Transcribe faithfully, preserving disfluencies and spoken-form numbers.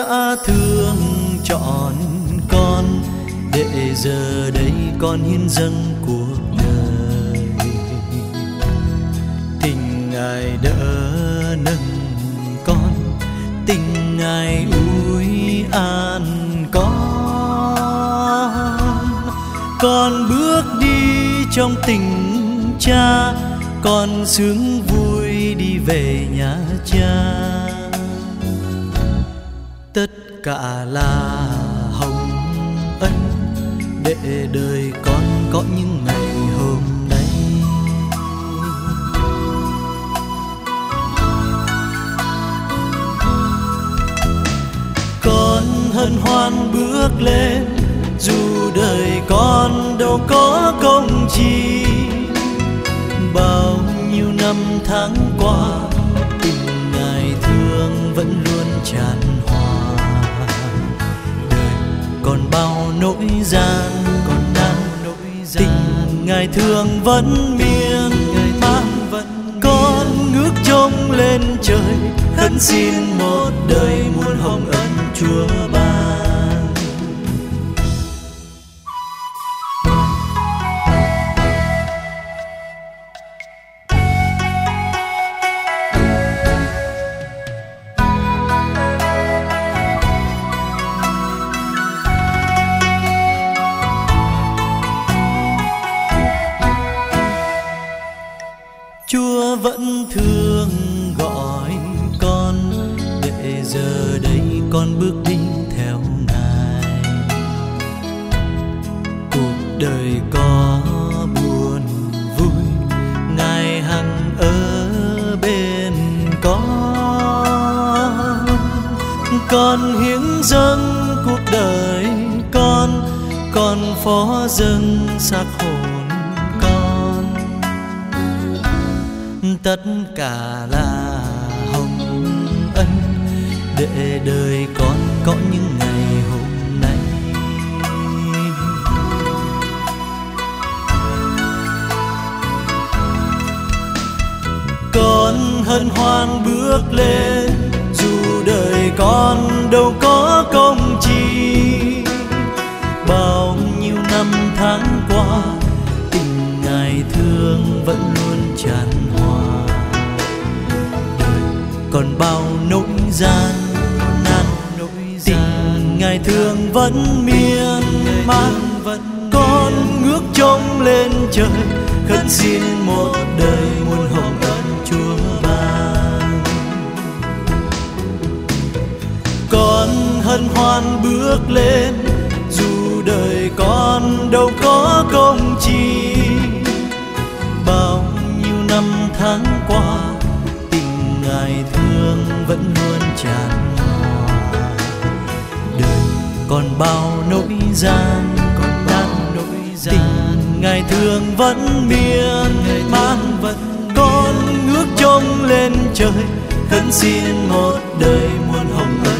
đã thương chọn con, để giờ đây con hiến dâng cuộc đời. Tình Ngài đỡ nâng con, tình Ngài ủi an con. Con bước đi trong tình Cha, con sướng vui đi về nhà Cha. Tất cả là hồng ân, để đời con có những ngày hôm nay. Con hân hoan bước lên, dù đời con đâu có công chi. Bao nhiêu năm tháng qua, tình Ngài thương vẫn luôn tràn hòa. Đời còn bao nỗi gian, còn đang nỗi gian, tình Ngài thương vẫn miên man. Con ngước trông lên trời, khấn xin một đời muôn hồng ân Chúa ban. Chúa vẫn thương gọi con, để giờ đây con bước đi theo Ngài. Cuộc đời có buồn vui, Ngài hằng ở bên con. Con hiến dâng cuộc đời con, con phó dâng xác hồn. Tất cả là hồng ân, để đời con có những ngày hôm nay. Con hân hoan bước lên, dù đời con đâu có công chi. Bao nhiêu năm tháng qua, tình Ngài thương vẫn luôn tràn hòa. Đời còn bao nỗi gian, nan nỗi gian, tình Ngài thương vẫn miên man. Con ngước trông lên trời, khấn xin một đời muôn hồng ân Chúa ban. Con hân hoan bước lên, dù đời con đâu có công chi. Bao nhiêu năm tháng qua, tình Ngài thương vẫn luôn tràn hòa. Đời còn bao nỗi gian, còn đang nỗi gian, tình Ngài thương vẫn miên man. Con ngước trông lên trời, khấn xin một đời muôn hồng ân